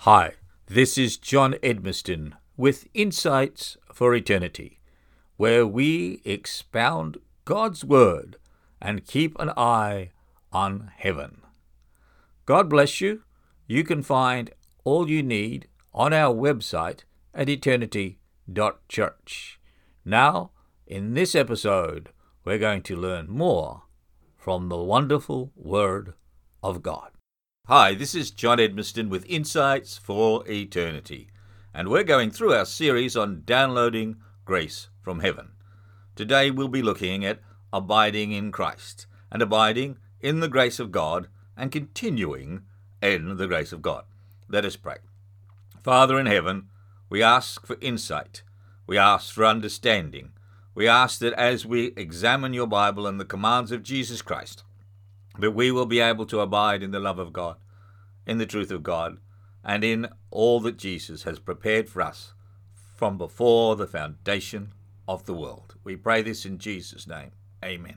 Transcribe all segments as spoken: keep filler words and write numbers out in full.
Hi, this is John Edmiston with Insights for Eternity, where we expound God's Word and keep an eye on heaven. God bless you. You can find all you need on our website at eternity dot church. Now, in this episode, we're going to learn more from the wonderful Word of God. Hi, this is John Edmiston with Insights for Eternity, and we're going through our series on downloading grace from heaven. Today we'll be looking at abiding in Christ and abiding in the grace of God and continuing in the grace of God. Let us pray. Father in heaven, we ask for insight. We ask for understanding. We ask that as we examine your Bible and the commands of Jesus Christ, that we will be able to abide in the love of God, in the truth of God, and in all that Jesus has prepared for us from before the foundation of the world. We pray this in Jesus' name. Amen.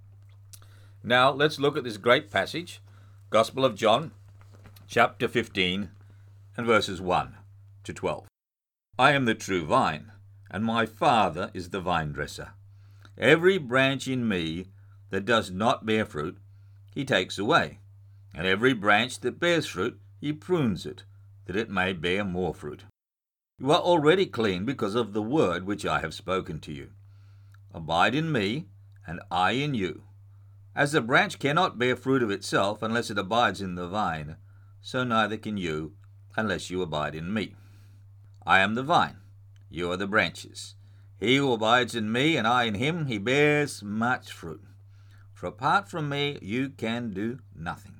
Now, let's look at this great passage, Gospel of John, chapter fifteen, and verses one to twelve. I am the true vine, and my Father is the vine dresser. Every branch in me that does not bear fruit, he takes away, and every branch that bears fruit, he prunes it, that it may bear more fruit. You are already clean because of the word which I have spoken to you. Abide in me, and I in you. As the branch cannot bear fruit of itself unless it abides in the vine, so neither can you unless you abide in me. I am the vine, you are the branches. He who abides in me, and I in him, he bears much fruit. For apart from me, you can do nothing.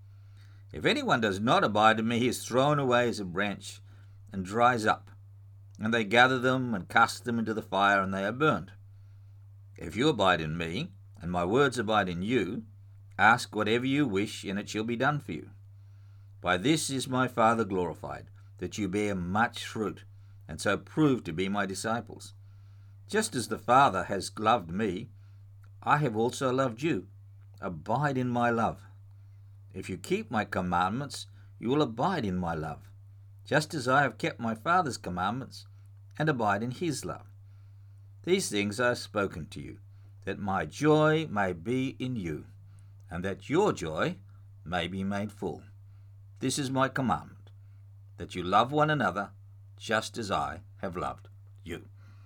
If anyone does not abide in me, he is thrown away as a branch and dries up, and they gather them and cast them into the fire, and they are burned. If you abide in me, and my words abide in you, ask whatever you wish, and it shall be done for you. By this is my Father glorified, that you bear much fruit, and so prove to be my disciples. Just as the Father has loved me, I have also loved you. Abide in my love. If you keep my commandments, you will abide in my love, just as I have kept my Father's commandments and abide in his love. These things I have spoken to you, that my joy may be in you, and that your joy may be made full. This is my commandment, that you love one another, just as I have loved you.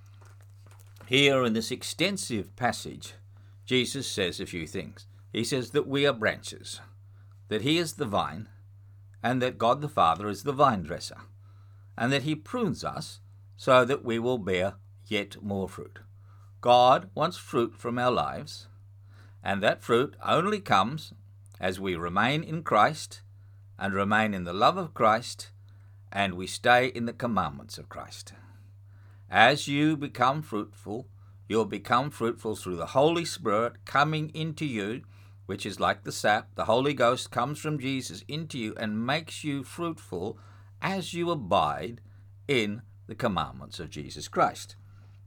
Here in this extensive passage, Jesus says a few things. He says that we are branches, that he is the vine, and that God the Father is the vine dresser, and that he prunes us so that we will bear yet more fruit. God wants fruit from our lives, and that fruit only comes as we remain in Christ and remain in the love of Christ, and we stay in the commandments of Christ. As you become fruitful, you'll become fruitful through the Holy Spirit coming into you, which is like the sap. The Holy Ghost comes from Jesus into you and makes you fruitful as you abide in the commandments of Jesus Christ.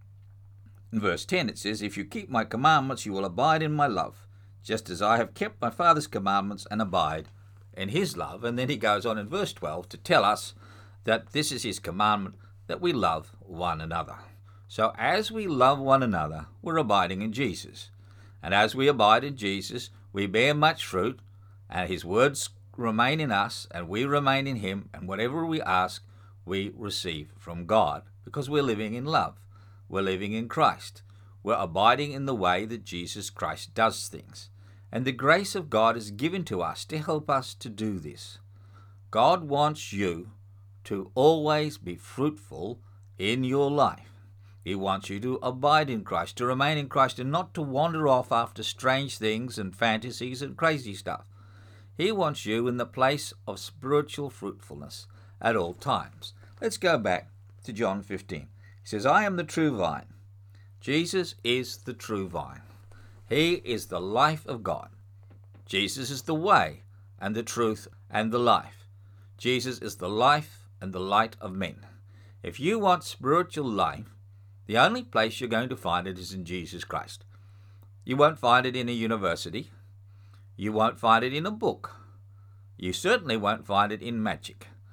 In verse ten it says, if you keep my commandments, you will abide in my love, just as I have kept my Father's commandments and abide in his love. And then he goes on in verse twelve to tell us that this is his commandment, that we love one another. So as we love one another, we're abiding in Jesus. And as we abide in Jesus, we bear much fruit, and his words remain in us, and we remain in him, and whatever we ask, we receive from God, because we're living in love. We're living in Christ. We're abiding in the way that Jesus Christ does things. And the grace of God is given to us to help us to do this. God wants you to always be fruitful in your life. He wants you to abide in Christ, to remain in Christ, and not to wander off after strange things and fantasies and crazy stuff. He wants you in the place of spiritual fruitfulness at all times. Let's go back to John fifteen. He says, I am the true vine. Jesus is the true vine. He is the life of God. Jesus is the way and the truth and the life. Jesus is the life and the light of men. If you want spiritual life, the only place you're going to find it is in Jesus Christ. You won't find it in a university. You won't find it in a book. You certainly won't find it in magic.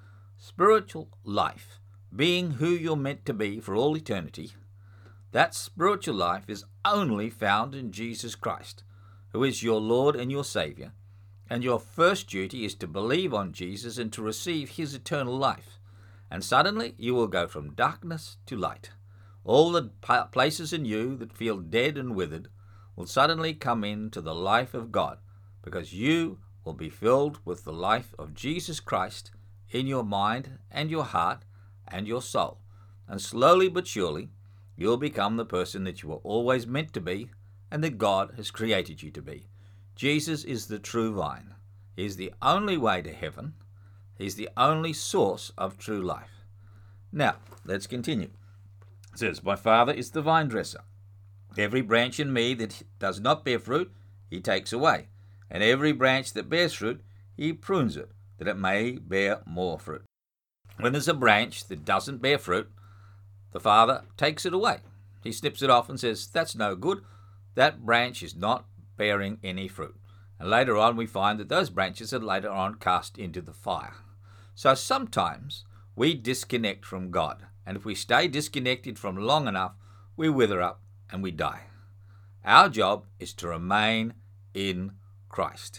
spiritual life, being who you're meant to be for all eternity, that spiritual life is only found in Jesus Christ, who is your Lord and your Saviour, and your first duty is to believe on Jesus and to receive his eternal life. And suddenly you will go from darkness to light. All the places in you that feel dead and withered will suddenly come into the life of God, because you will be filled with the life of Jesus Christ in your mind and your heart and your soul. And slowly but surely, you'll become the person that you were always meant to be and that God has created you to be. Jesus is the true vine. He's the only way to heaven. He's the only source of true life. Now, let's continue. It says, my Father is the vine dresser. Every branch in me that does not bear fruit, he takes away. And every branch that bears fruit, he prunes it, that it may bear more fruit. When there's a branch that doesn't bear fruit, the Father takes it away. He snips it off and says, that's no good. That branch is not bearing any fruit. And later on we find that those branches are later on cast into the fire. So sometimes we disconnect from God. And if we stay disconnected from long enough, we wither up and we die. Our job is to remain in Christ.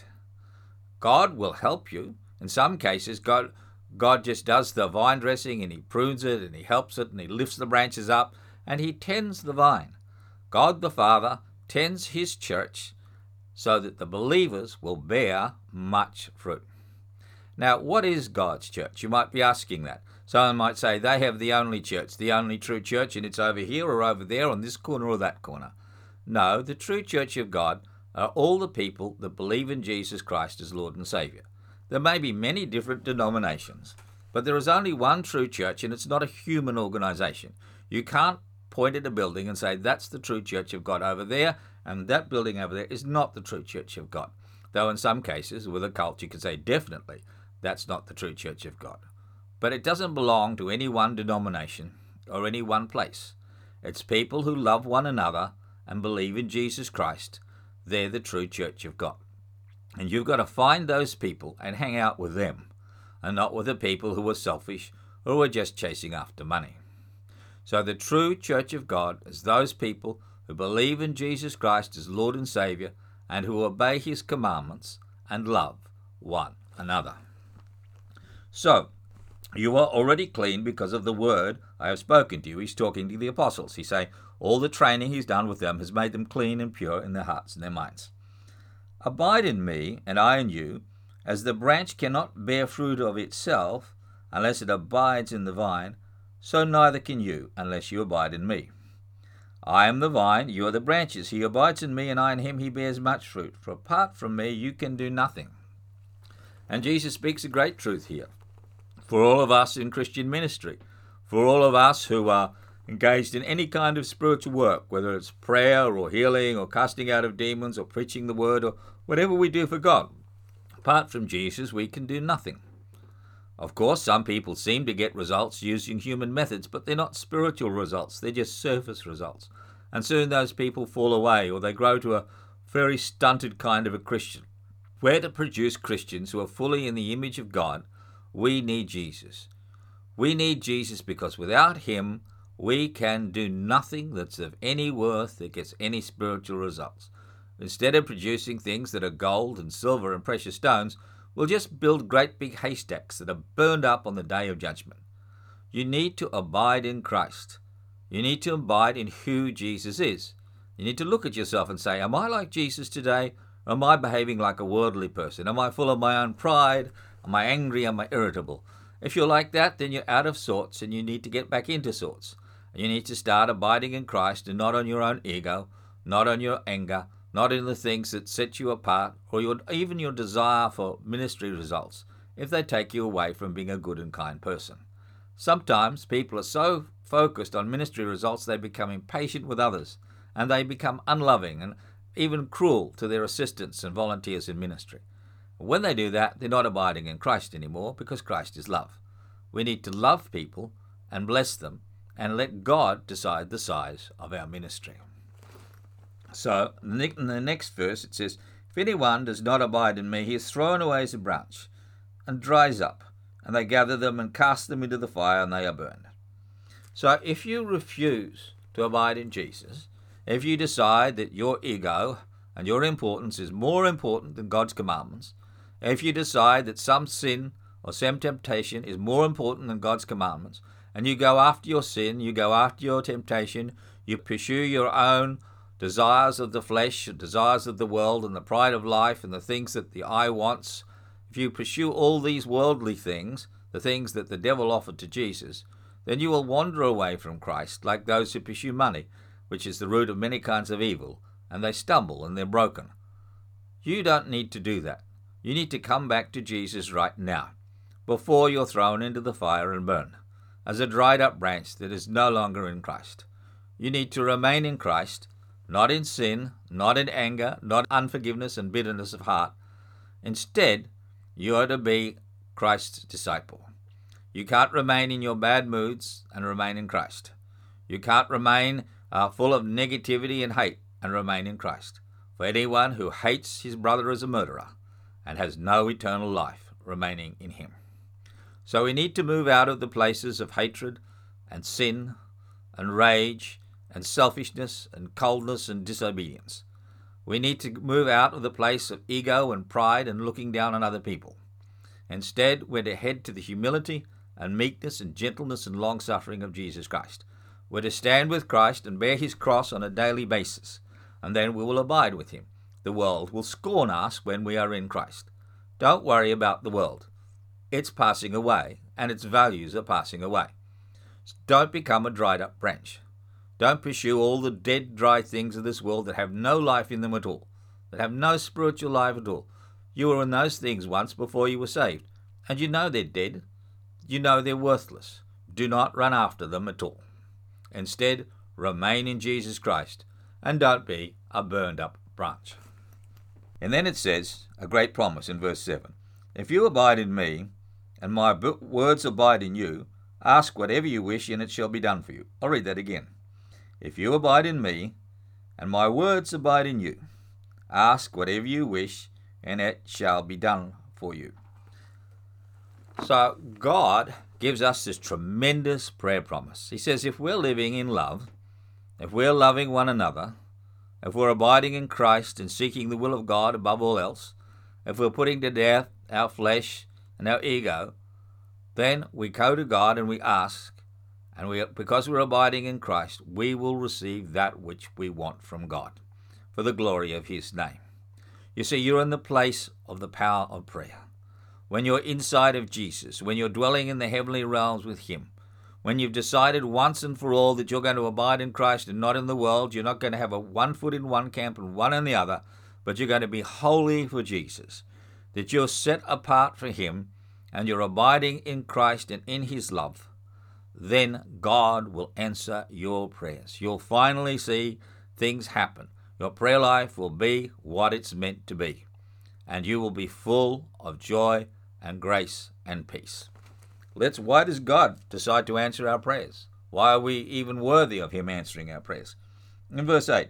God will help you. In some cases, God God just does the vine dressing and he prunes it and he helps it and he lifts the branches up and he tends the vine. God the Father tends his church so that the believers will bear much fruit. Now, what is God's church? You might be asking that. Someone might say they have the only church, the only true church, and it's over here or over there on this corner or that corner. No, the true church of God are all the people that believe in Jesus Christ as Lord and Saviour. There may be many different denominations, but there is only one true church, and it's not a human organisation. You can't point at a building and say that's the true church of God over there, and that building over there is not the true church of God. Though in some cases, with a cult, you can say definitely that's not the true church of God. But it doesn't belong to any one denomination or any one place. It's people who love one another and believe in Jesus Christ. They're the true church of God. And you've got to find those people and hang out with them, and not with the people who are selfish or who are just chasing after money. So the true church of God is those people who believe in Jesus Christ as Lord and Saviour and who obey his commandments and love one another. So, you are already clean because of the word I have spoken to you. He's talking to the apostles. He's saying all the training he's done with them has made them clean and pure in their hearts and their minds. Abide in me, and I in you, as the branch cannot bear fruit of itself unless it abides in the vine, so neither can you unless you abide in me. I am the vine, you are the branches. He abides in me, and I in him, he bears much fruit. For apart from me, you can do nothing. And Jesus speaks a great truth here for all of us in Christian ministry, for all of us who are engaged in any kind of spiritual work, whether it's prayer or healing or casting out of demons or preaching the word or whatever we do for God. Apart from Jesus, we can do nothing. Of course, some people seem to get results using human methods, but they're not spiritual results. They're just surface results. And soon those people fall away, or they grow to a very stunted kind of a Christian. Where to produce Christians who are fully in the image of God, we need Jesus. We need Jesus because without him, we can do nothing that's of any worth that gets any spiritual results. Instead of producing things that are gold and silver and precious stones, we'll just build great big haystacks that are burned up on the day of judgment. You need to abide in Christ. You need to abide in who Jesus is. You need to look at yourself and say, am I like Jesus today? Or am I behaving like a worldly person? Am I full of my own pride? Am I angry? Am I irritable? If you're like that, then you're out of sorts and you need to get back into sorts. You need to start abiding in Christ and not on your own ego, not on your anger, not in the things that set you apart, or your, even your desire for ministry results, if they take you away from being a good and kind person. Sometimes people are so focused on ministry results they become impatient with others, and they become unloving and even cruel to their assistants and volunteers in ministry. When they do that, they're not abiding in Christ anymore, because Christ is love. We need to love people and bless them and let God decide the size of our ministry. So, in the next verse it says, if anyone does not abide in me, he is thrown away as a branch and dries up, and they gather them and cast them into the fire, and they are burned. So if you refuse to abide in Jesus, if you decide that your ego and your importance is more important than God's commandments, if you decide that some sin or some temptation is more important than God's commandments, and you go after your sin, you go after your temptation, you pursue your own desires of the flesh, desires of the world, and the pride of life, and the things that the eye wants, if you pursue all these worldly things, the things that the devil offered to Jesus, then you will wander away from Christ like those who pursue money, which is the root of many kinds of evil, and they stumble and they're broken. You don't need to do that. You need to come back to Jesus right now, before you're thrown into the fire and burned, as a dried up branch that is no longer in Christ. You need to remain in Christ, not in sin, not in anger, not unforgiveness and bitterness of heart. Instead, you are to be Christ's disciple. You can't remain in your bad moods and remain in Christ. You can't remain uh, full of negativity and hate and remain in Christ. For anyone who hates his brother is a murderer and has no eternal life remaining in him. So we need to move out of the places of hatred and sin and rage and selfishness and coldness and disobedience. We need to move out of the place of ego and pride and looking down on other people. Instead, we're to head to the humility and meekness and gentleness and long-suffering of Jesus Christ. We're to stand with Christ and bear his cross on a daily basis, and then we will abide with him. The world will scorn us when we are in Christ. Don't worry about the world. It's passing away, and its values are passing away. Don't become a dried-up branch. Don't pursue all the dead, dry things of this world that have no life in them at all, that have no spiritual life at all. You were in those things once before you were saved, and you know they're dead. You know they're worthless. Do not run after them at all. Instead, remain in Jesus Christ, and don't be a burned-up branch. And then it says, a great promise in verse seven, if you abide in me, and my words abide in you, ask whatever you wish, and it shall be done for you. I'll read that again. If you abide in me, and my words abide in you, ask whatever you wish, and it shall be done for you. So God gives us this tremendous prayer promise. He says if we're living in love, if we're loving one another, if we're abiding in Christ and seeking the will of God above all else, if we're putting to death our flesh and our ego, then we go to God and we ask, and we, because we're abiding in Christ, we will receive that which we want from God for the glory of his name. You see, you're in the place of the power of prayer. When you're inside of Jesus, when you're dwelling in the heavenly realms with him, when you've decided once and for all that you're going to abide in Christ and not in the world, you're not going to have a one foot in one camp and one in the other, but you're going to be holy for Jesus, that you're set apart for him and you're abiding in Christ and in his love, then God will answer your prayers. You'll finally see things happen. Your prayer life will be what it's meant to be, and you will be full of joy and grace and peace. Let's, why does God decide to answer our prayers? Why are we even worthy of him answering our prayers? In verse eight,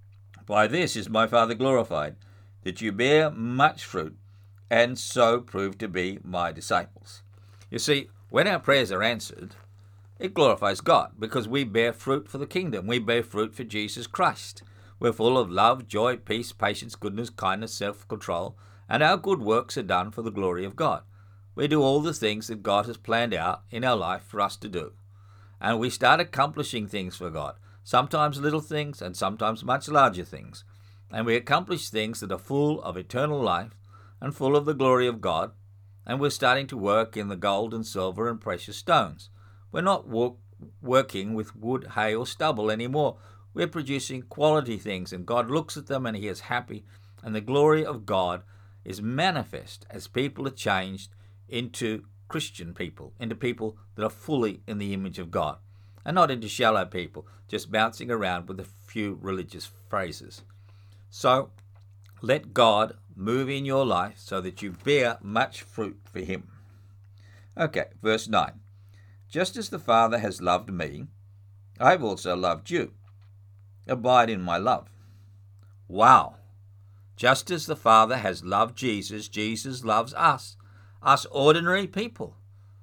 by this is my Father glorified, that you bear much fruit, and so prove to be my disciples. You see, when our prayers are answered, it glorifies God, because we bear fruit for the kingdom. We bear fruit for Jesus Christ. We're full of love, joy, peace, patience, goodness, kindness, self-control, and our good works are done for the glory of God. We do all the things that God has planned out in our life for us to do. And we start accomplishing things for God, sometimes little things and sometimes much larger things. And we accomplish things that are full of eternal life and full of the glory of God. And we're starting to work in the gold and silver and precious stones. We're not work, working with wood, hay, or stubble anymore. We're producing quality things, and God looks at them and he is happy, and the glory of God is manifest as people are changed into Christian people, into people that are fully in the image of God, and not into shallow people just bouncing around with a few religious phrases. So let God move in your life so that you bear much fruit for him. Okay, verse nine. Just as the Father has loved me, I've also loved you. Abide in my love. Wow. Just as the Father has loved Jesus, Jesus loves us, us ordinary people.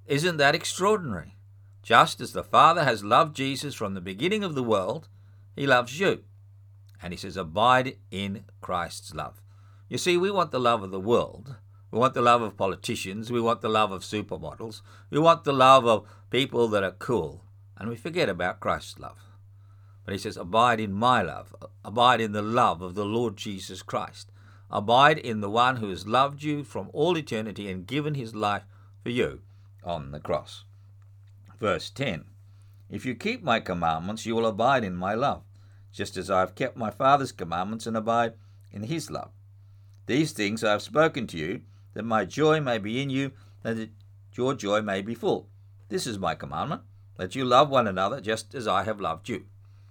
Isn't that extraordinary? Just as the Father has loved Jesus from the beginning of the world, he loves you. And he says, abide in Christ's love. You see, we want the love of the world. We want the love of politicians. We want the love of supermodels. We want the love of people that are cool. And we forget about Christ's love. But he says, abide in my love. Abide in the love of the Lord Jesus Christ. Abide in the one who has loved you from all eternity and given his life for you on the cross. Verse ten, if you keep my commandments, you will abide in my love, just as I have kept my Father's commandments and abide in his love. These things I have spoken to you, that my joy may be in you, and that your joy may be full. This is my commandment, that you love one another just as I have loved you.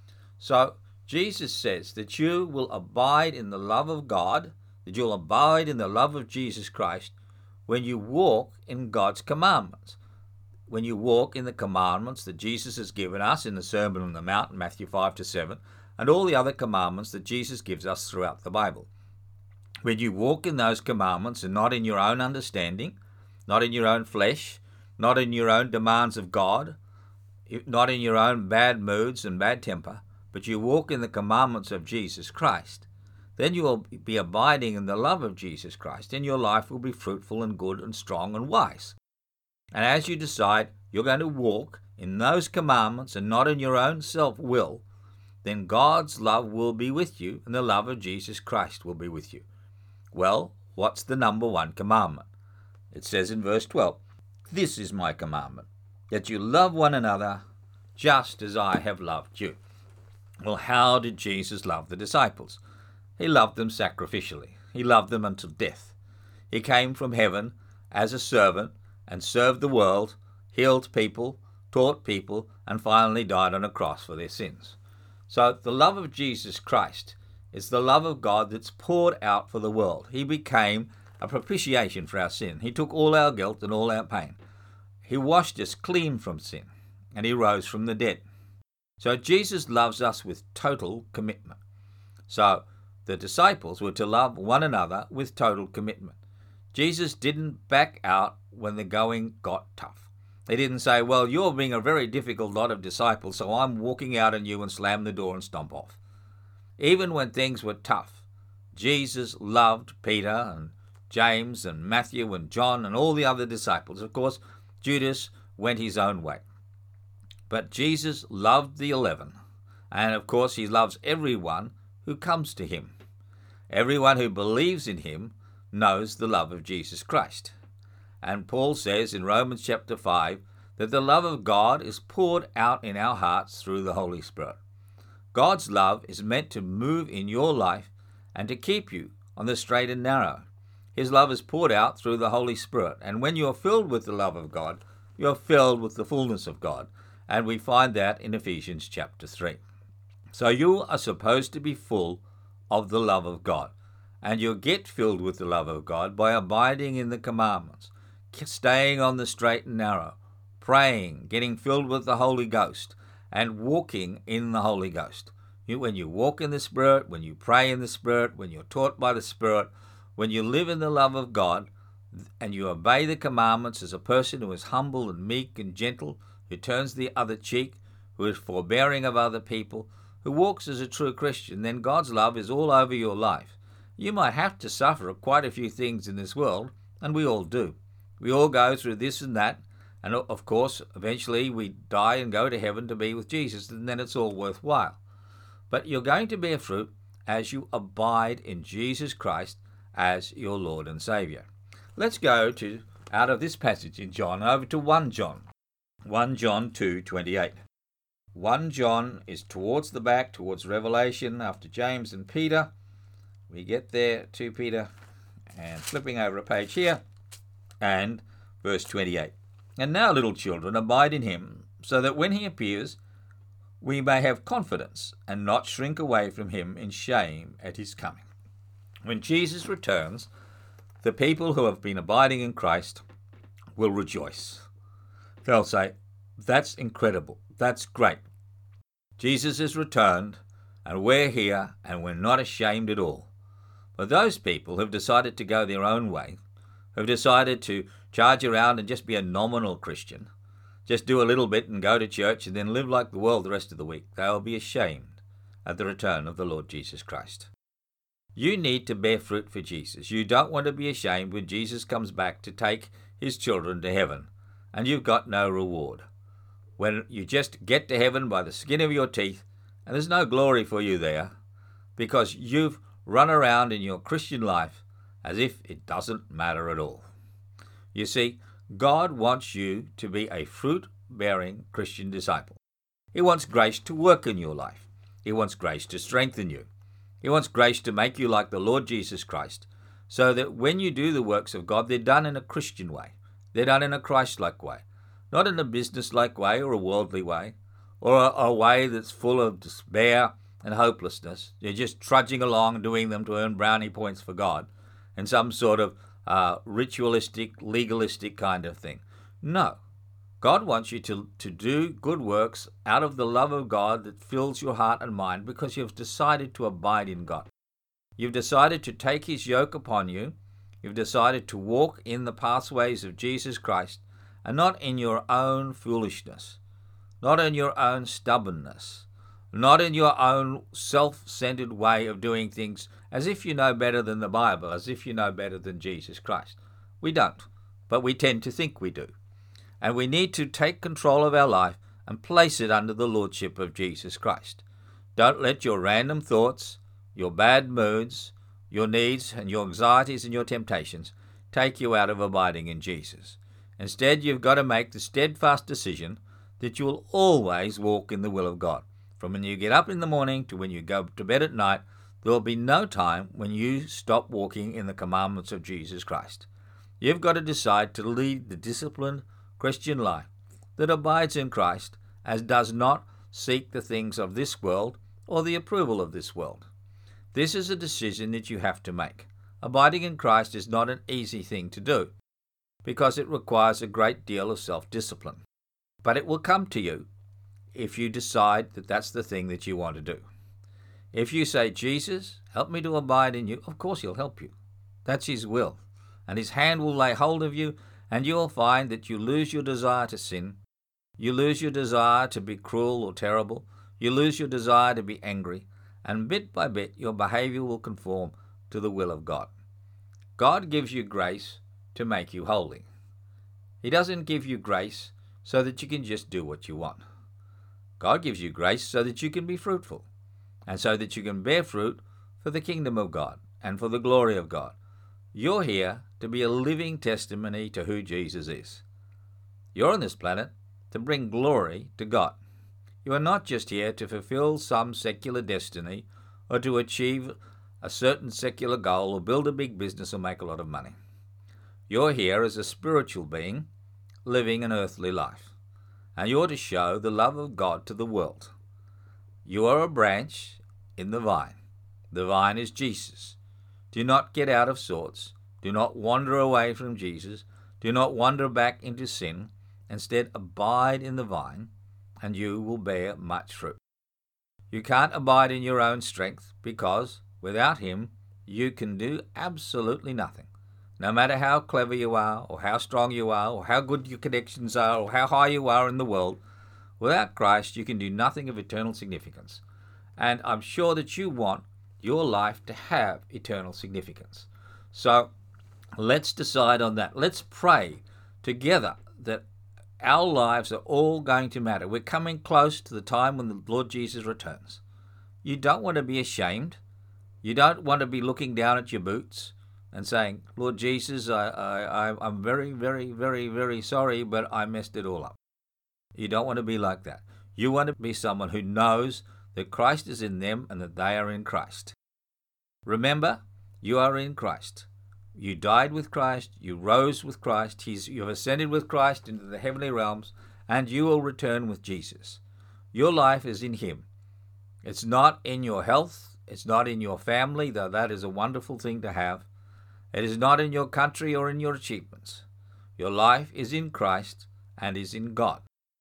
So Jesus says that you will abide in the love of God, that you'll abide in the love of Jesus Christ when you walk in God's commandments. When you walk in the commandments that Jesus has given us in the Sermon on the Mount, Matthew five to seven, and all the other commandments that Jesus gives us throughout the Bible. When you walk in those commandments and not in your own understanding, not in your own flesh, not in your own demands of God, not in your own bad moods and bad temper, but you walk in the commandments of Jesus Christ, then you will be abiding in the love of Jesus Christ, and your life will be fruitful and good and strong and wise. And as you decide you're going to walk in those commandments and not in your own self-will, then God's love will be with you, and the love of Jesus Christ will be with you. Well, what's the number one commandment? It says in verse twelve, this is my commandment, that you love one another just as I have loved you. Well, how did Jesus love the disciples? He loved them sacrificially. He loved them until death. He came from heaven as a servant and served the world, healed people, taught people, and finally died on a cross for their sins. So the love of Jesus Christ is the love of God that's poured out for the world. He became a propitiation for our sin. He took all our guilt and all our pain. He washed us clean from sin, and he rose from the dead. So Jesus loves us with total commitment. So the disciples were to love one another with total commitment. Jesus didn't back out when the going got tough. He didn't say, well, you're being a very difficult lot of disciples, so I'm walking out on you and slam the door and stomp off. Even when things were tough, Jesus loved Peter and James and Matthew and John and all the other disciples. Of course, Judas went his own way. But Jesus loved the eleven, and of course he loves everyone who comes to him. Everyone who believes in him knows the love of Jesus Christ. And Paul says in Romans chapter five that the love of God is poured out in our hearts through the Holy Spirit. God's love is meant to move in your life and to keep you on the straight and narrow. His love is poured out through the Holy Spirit, and when you are filled with the love of God, you are filled with the fullness of God. And we find that in Ephesians chapter three. So you are supposed to be full of the love of God. And you get filled with the love of God by abiding in the commandments, staying on the straight and narrow, praying, getting filled with the Holy Ghost, and walking in the Holy Ghost. You, when you walk in the Spirit, when you pray in the Spirit, when you're taught by the Spirit, when you live in the love of God, and you obey the commandments as a person who is humble and meek and gentle, who turns the other cheek, who is forbearing of other people, who walks as a true Christian, then God's love is all over your life. You might have to suffer quite a few things in this world, and we all do. We all go through this and that, and of course, eventually we die and go to heaven to be with Jesus, and then it's all worthwhile. But you're going to bear fruit as you abide in Jesus Christ as your Lord and Saviour. Let's go to out of this passage in John over to First John. First John two twenty-eight. First John is towards the back, towards Revelation, after James and Peter. We get there to Peter, and flipping over a page here, and verse twenty-eight. And now, little children, abide in him, so that when he appears, we may have confidence and not shrink away from him in shame at his coming. When Jesus returns, the people who have been abiding in Christ will rejoice. They'll say, that's incredible. That's great. Jesus has returned, and we're here, and we're not ashamed at all. But those people who've decided to go their own way, who've decided to charge around and just be a nominal Christian, just do a little bit and go to church and then live like the world the rest of the week, they will be ashamed at the return of the Lord Jesus Christ. You need to bear fruit for Jesus. You don't want to be ashamed when Jesus comes back to take his children to heaven and you've got no reward. When you just get to heaven by the skin of your teeth and there's no glory for you there because you've run around in your Christian life as if it doesn't matter at all. You see, God wants you to be a fruit-bearing Christian disciple. He wants grace to work in your life. He wants grace to strengthen you. He wants grace to make you like the Lord Jesus Christ, so that when you do the works of God, they're done in a Christian way. They're done in a Christ-like way, not in a business-like way or a worldly way, or a, a way that's full of despair and hopelessness. You're just trudging along doing them to earn brownie points for God in some sort of uh, ritualistic, legalistic kind of thing. No. God wants you to, to do good works out of the love of God that fills your heart and mind because you've decided to abide in God. You've decided to take his yoke upon you. You've decided to walk in the pathways of Jesus Christ and not in your own foolishness, not in your own stubbornness, not in your own self-centered way of doing things as if you know better than the Bible, as if you know better than Jesus Christ. We don't, but we tend to think we do. And we need to take control of our life and place it under the lordship of Jesus Christ. Don't let your random thoughts, your bad moods, your needs and your anxieties and your temptations take you out of abiding in Jesus. Instead, you've got to make the steadfast decision that you will always walk in the will of God. From when you get up in the morning to when you go to bed at night, there will be no time when you stop walking in the commandments of Jesus Christ. You've got to decide to lead the disciplined Christian life that abides in Christ, as does not seek the things of this world or the approval of this world. This is a decision that you have to make. Abiding in Christ is not an easy thing to do because it requires a great deal of self-discipline. But it will come to you if you decide that that's the thing that you want to do. If you say, Jesus, help me to abide in you, of course he'll help you. That's his will. And his hand will lay hold of you, and you will find that you lose your desire to sin. You lose your desire to be cruel or terrible. You lose your desire to be angry. And bit by bit, your behavior will conform to the will of God. God gives you grace to make you holy. He doesn't give you grace so that you can just do what you want. God gives you grace so that you can be fruitful, and so that you can bear fruit for the kingdom of God and for the glory of God. You're here to be a living testimony to who Jesus is. You're on this planet to bring glory to God. You are not just here to fulfill some secular destiny or to achieve a certain secular goal or build a big business or make a lot of money. You're here as a spiritual being living an earthly life, and you're to show the love of God to the world. You are a branch in the vine. The vine is Jesus. Do not get out of sorts. Do not wander away from Jesus. Do not wander back into sin. Instead, abide in the vine, and you will bear much fruit. You can't abide in your own strength because, without him, you can do absolutely nothing. No matter how clever you are, or how strong you are, or how good your connections are, or how high you are in the world, without Christ, you can do nothing of eternal significance. And I'm sure that you want your life to have eternal significance. So let's decide on that. Let's pray together that our lives are all going to matter. We're coming close to the time when the Lord Jesus returns. You don't want to be ashamed. You don't want to be looking down at your boots and saying, Lord Jesus, I, I, I'm very, very, very, very sorry, but I messed it all up. You don't want to be like that. You want to be someone who knows that Christ is in them and that they are in Christ. Remember, you are in Christ. You died with Christ, you rose with Christ, He's, you have ascended with Christ into the heavenly realms, and you will return with Jesus. Your life is in Him. It's not in your health, it's not in your family, though that is a wonderful thing to have. It is not in your country or in your achievements. Your life is in Christ and is in God.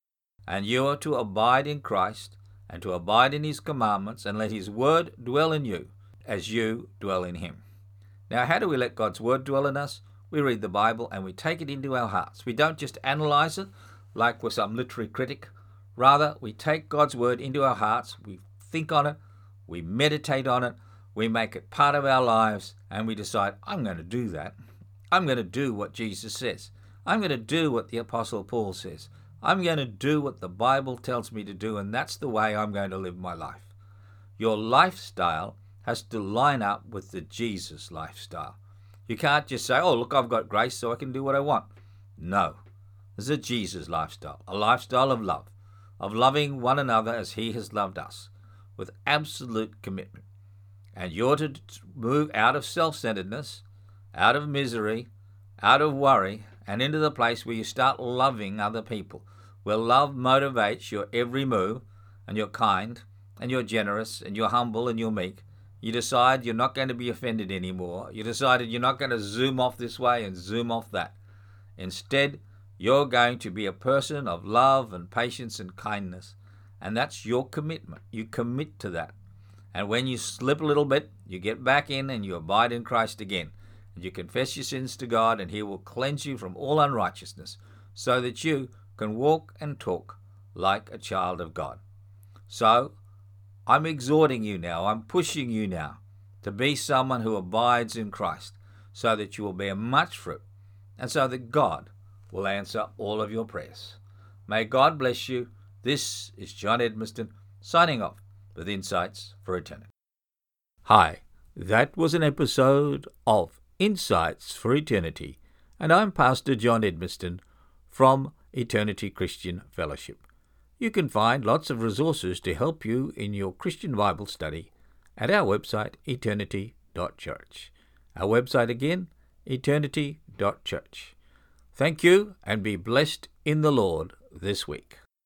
And you are to abide in Christ and to abide in His commandments and let His word dwell in you as you dwell in Him. Now, how do we let God's word dwell in us? we read the Bible and we take it into our hearts. We don't just analyze it like we're some literary critic. Rather, we take God's word into our hearts, we think on it, we meditate on it, we make it part of our lives, and we decide, I'm going to do that. I'm going to do what Jesus says. I'm going to do what the Apostle Paul says. I'm going to do what the Bible tells me to do, and that's the way I'm going to live my life. Your lifestyle has to line up with the Jesus lifestyle. You can't just say, oh, look, I've got grace, so I can do what I want. No. This is a Jesus lifestyle, a lifestyle of love, of loving one another as he has loved us, with absolute commitment. And you're to move out of self-centeredness, out of misery, out of worry, and into the place where you start loving other people, where love motivates your every move, and you're kind, and you're generous, and you're humble, and you're meek. You decide you're not going to be offended anymore. You decided you're not going to zoom off this way and zoom off that. Instead, you're going to be a person of love and patience and kindness, and that's your commitment. You commit to that. And when you slip a little bit, you get back in and you abide in Christ again. And you confess your sins to God, and he will cleanse you from all unrighteousness, so that you can walk and talk like a child of God. So, I'm exhorting you now, I'm pushing you now to be someone who abides in Christ, so that you will bear much fruit, and so that God will answer all of your prayers. May God bless you. This is John Edmiston, signing off with Insights for Eternity. Hi, that was an episode of Insights for Eternity, and I'm Pastor John Edmiston from Eternity Christian Fellowship. You can find lots of resources to help you in your Christian Bible study at our website, eternity dot church. Our website again, eternity dot church. Thank you, and be blessed in the Lord this week.